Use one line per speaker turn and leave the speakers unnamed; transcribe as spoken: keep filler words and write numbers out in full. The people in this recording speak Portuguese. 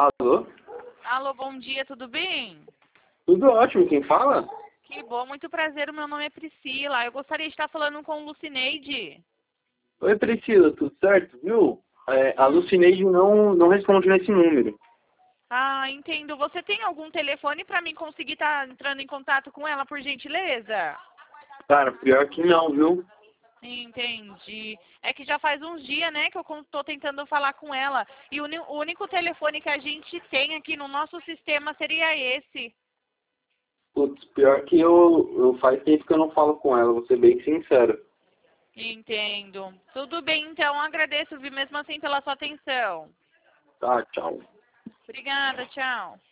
Alô?
Alô, bom dia, tudo bem?
Tudo ótimo, quem fala?
Que bom, muito prazer, o meu nome é Priscila. Eu gostaria de estar falando com o Lucineide.
Oi, Priscila, tudo certo? Viu? É, a Lucineide não, não responde nesse número.
Ah, entendo. Você tem algum telefone para mim conseguir estar entrando em contato com ela, por gentileza?
Cara, pior que não, viu?
Entendi. É que já faz uns dias, né, que eu estou tentando falar com ela. E o, uni- o único telefone que a gente tem aqui no nosso sistema seria esse.
Putz, pior que eu, eu faz tempo que eu não falo com ela, vou ser bem sincero.
Entendo. Tudo bem, então. Agradeço, viu, mesmo assim, pela sua atenção.
Tá, tchau.
Obrigada, tchau.